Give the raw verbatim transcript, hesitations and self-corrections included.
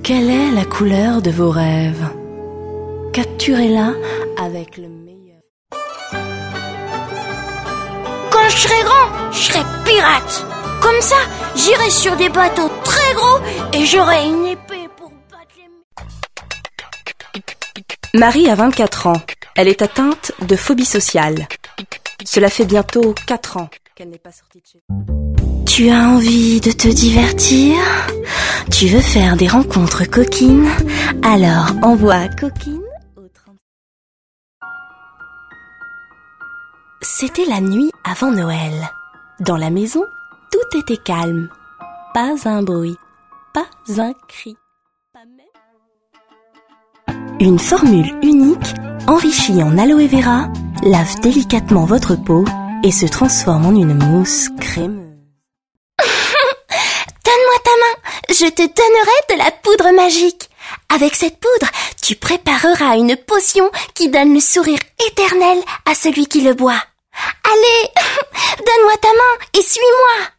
Quelle est la couleur de vos rêves? Capturez-la avec le meilleur. Quand je serai grand, je serai pirate. Comme ça, j'irai sur des bateaux très gros et j'aurai une épée pour battre les... Marie a vingt-quatre ans. Elle est atteinte de phobie sociale. Cela fait bientôt quatre ans qu'elle n'est pas sortie de chez elle. Tu as envie de te divertir? Tu veux faire des rencontres coquines? Alors envoie coquine au trente. C'était la nuit avant Noël. Dans la maison, tout était calme. Pas un bruit, pas un cri, pas même... Une formule unique, enrichie en aloe vera, lave délicatement votre peau et se transforme en une mousse crémeuse. Donne-moi ta main, je te donnerai de la poudre magique. Avec cette poudre, tu prépareras une potion qui donne le sourire éternel à celui qui le boit. Allez, donne-moi ta main et suis-moi.